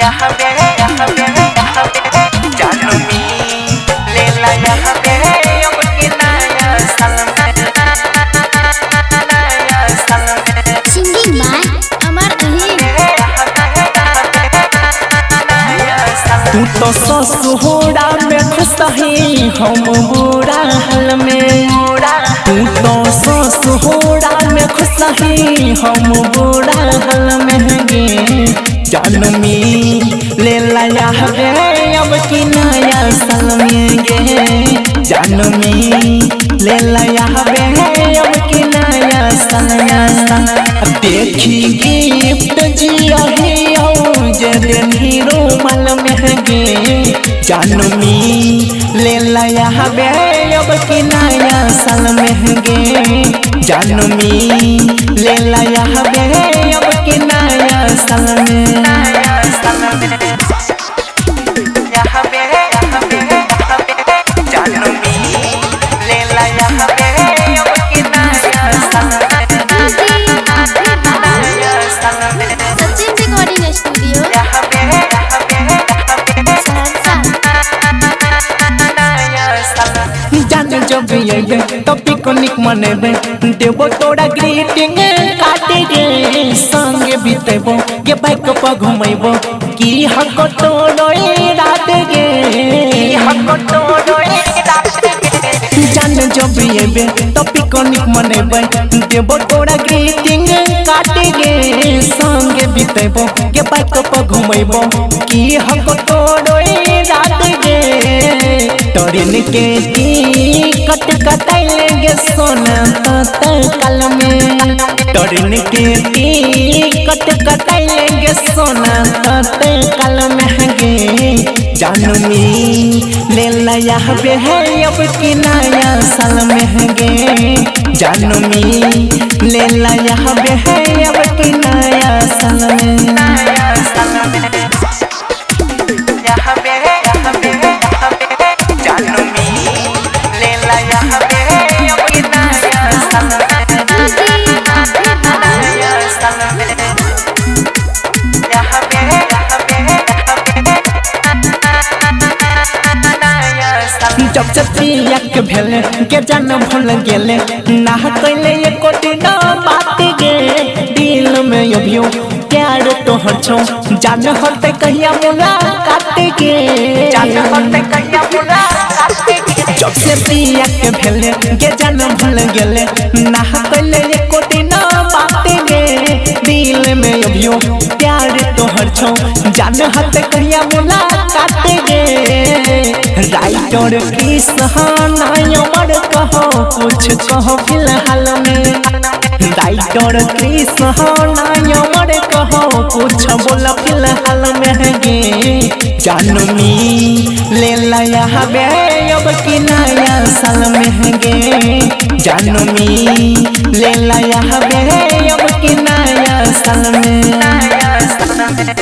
तू तो ससुरा में खुशही हम बुरा हाल में। तू तो ससुरा में खुशही हम बुरा हाल में गे जनमी ले लाया गे अब की नया साल में गे जनमी ले लाया गे अब की नया साल। देखी गिफ्ट जिया जदनी रोमल में गे जनमी ले लाया बे अब की नया साल में गे जनमी ले लाया बे अब की नया साल में। जब अबे तो पिकनिक मनेबे देबो तोरा ग्रीटिंग काटे गे संगे बितेबो गे बाइक पर घुमेबो की हक तोड़े रात गे जान जब अबे तो पिकनिक मनेबे देबो तोरा ग्रीटिंग काटे गे संगे बितेबो गे बाइक पर घुमेबो की हक तोड़े रात गे ट्रेन के टिकट कटाइलेंगे सोना तत्काल में। ट्रेन के टिकट कटाइलेंगे सोना तत्काल में गे जनमी ले लाया बे है अब की नया साल में गे जनमी ले लाया बे है अब की नया साल में। जब से पिया के भेले के जान भूल गेले ना कैले एको दिन बात गे दिल में अभियो प्यार तोहर छौ जान होते कहिया मुलाकात गे जब से पिया के भेले के जान भूल गेले ना कैले एको दिन बात गे दिल में अभियो प्यार तोहर छौ जान होते कहिया मुलाकात गे राइटर कृष्णा अमर कहो कुछ कहो फिलहाल में। राइटर कृष्णा अमर कहो कुछ बोला फिलहाल में गे जनमी ले लाया बे अब की नया साल में गे जनमी ले लाया बे अब की नया साल में।